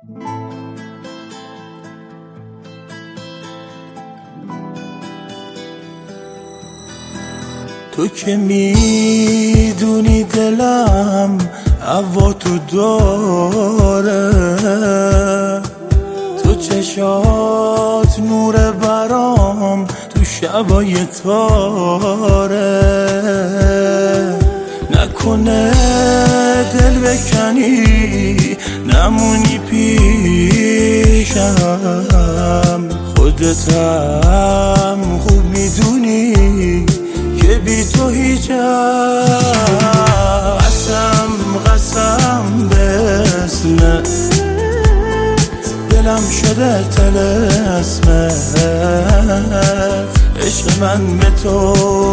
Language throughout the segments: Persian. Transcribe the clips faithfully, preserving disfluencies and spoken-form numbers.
تو که میدونی دلم هوا تو داره، تو چشات نور برام تو شبای تاره، نکنه دل بکنی نمونی پیشم، خودتم خوب میدونی که بی تو هیچم. قسم قسم به اسمت دلم شده طلسمت، عشق من به تو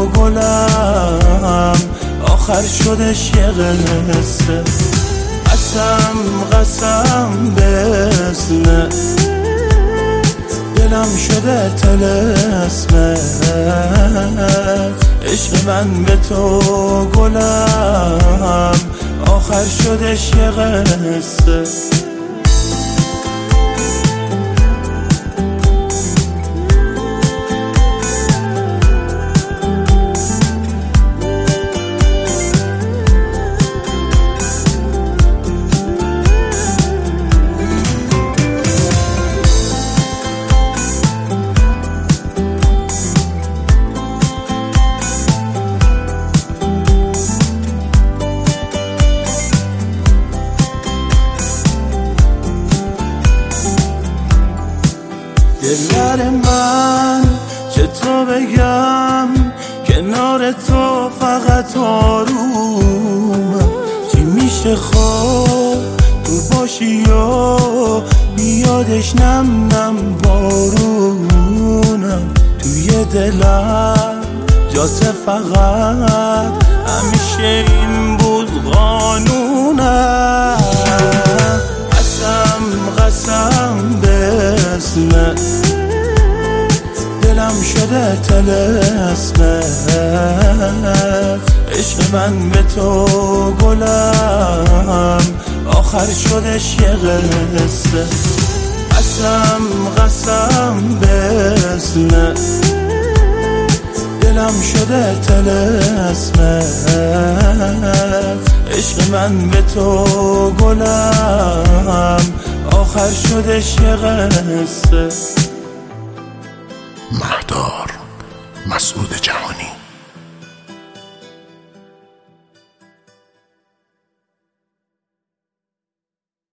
گلم آخر شدش یه قصه. قسم قسم به اسمت دلم شده طلسمت، عشق من به تو گلم آخر شدش یه قصه. دلبر من چطور بگم کنار تو فقط آرومم، چی میشه خواب تو باشی و بیادش نم نم بارونم، توی دلم جات فقط همیشه این بود قانونم. قسم قسم به اسمت دلم شده طلسمت، عشق من به تو گلم آخر شدش یه قصه. قسم قسم به اسمت دلم شده طلسمت، عشق من به تو گلم آخر شدش یه قصه. مهدار مسعود جهانی.